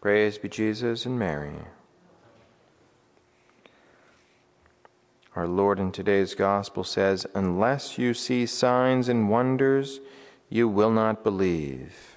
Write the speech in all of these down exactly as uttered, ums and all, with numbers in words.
Praise be Jesus and Mary. Our Lord in today's gospel says, "Unless you see signs and wonders, you will not believe."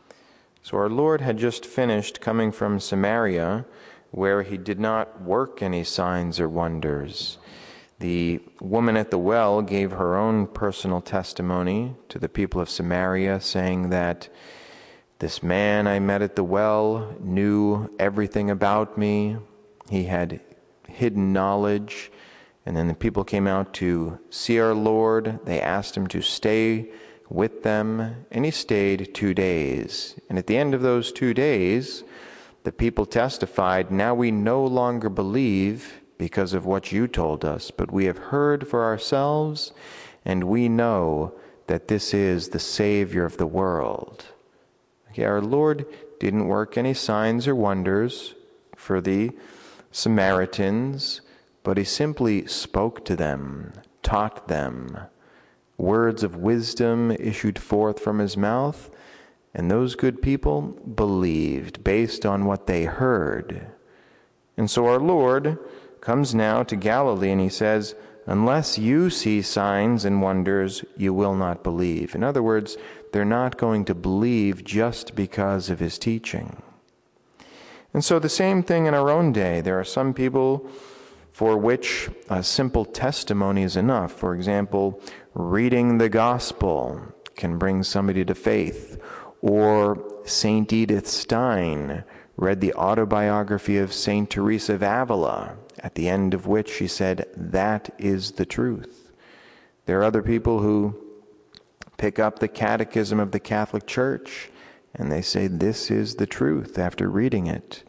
So our Lord had just finished coming from Samaria, where he did not work any signs or wonders. The woman at the well gave her own personal testimony to the people of Samaria, saying that this man I met at the well knew everything about me. He had hidden knowledge. And then the people came out to see our Lord. They asked him to stay with them, and he stayed two days. And at the end of those two days, the people testified, "Now we no longer believe because of what you told us, but we have heard for ourselves, and we know that this is the Savior of the world." Okay, our Lord didn't work any signs or wonders for the Samaritans, but he simply spoke to them, taught them. Words of wisdom issued forth from his mouth, and those good people believed based on what they heard. And so our Lord comes now to Galilee and he says, "Unless you see signs and wonders, you will not believe." In other words, they're not going to believe just because of his teaching. And so the same thing in our own day. There are some people for which a simple testimony is enough. For example, reading the gospel can bring somebody to faith. Or Saint Edith Stein read the autobiography of Saint Teresa of Avila, at the end of which she said, "That is the truth." There are other people who pick up the Catechism of the Catholic Church, and they say, "This is the truth," after reading it.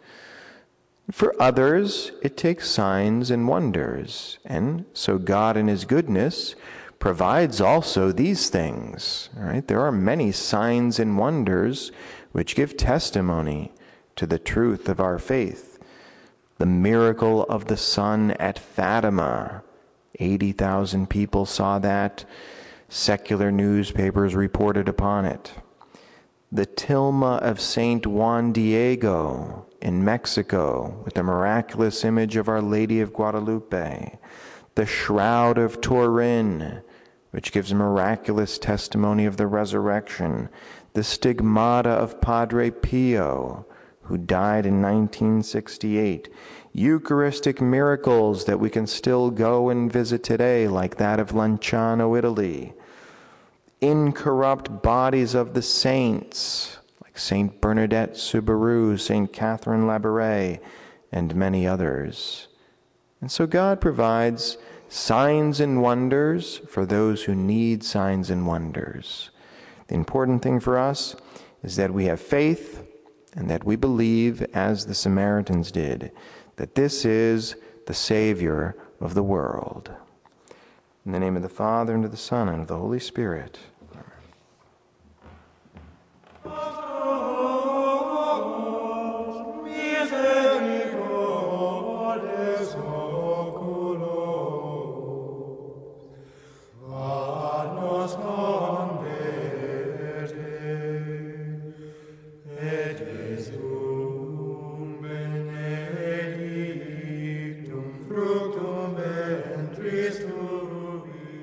For others, it takes signs and wonders, and so God in his goodness provides also these things. All right? There are many signs and wonders which give testimony to the truth of our faith. The miracle of the sun at Fatima, eighty thousand people saw that. Secular newspapers reported upon it. The tilma of Saint Juan Diego in Mexico with the miraculous image of Our Lady of Guadalupe. The shroud of Turin, which gives miraculous testimony of the resurrection. The stigmata of Padre Pio, who died in nineteen sixty-eight. Eucharistic miracles that we can still go and visit today, like that of Lanciano, Italy. Incorrupt bodies of the saints, like Saint Bernadette Soubirous, Saint Catherine Labouré, and many others. And so God provides signs and wonders for those who need signs and wonders. The important thing for us is that we have faith and that we believe, as the Samaritans did, that this is the Savior of the world. In the name of the Father, and of the Son, and of the Holy Spirit. Fructum ventris tui,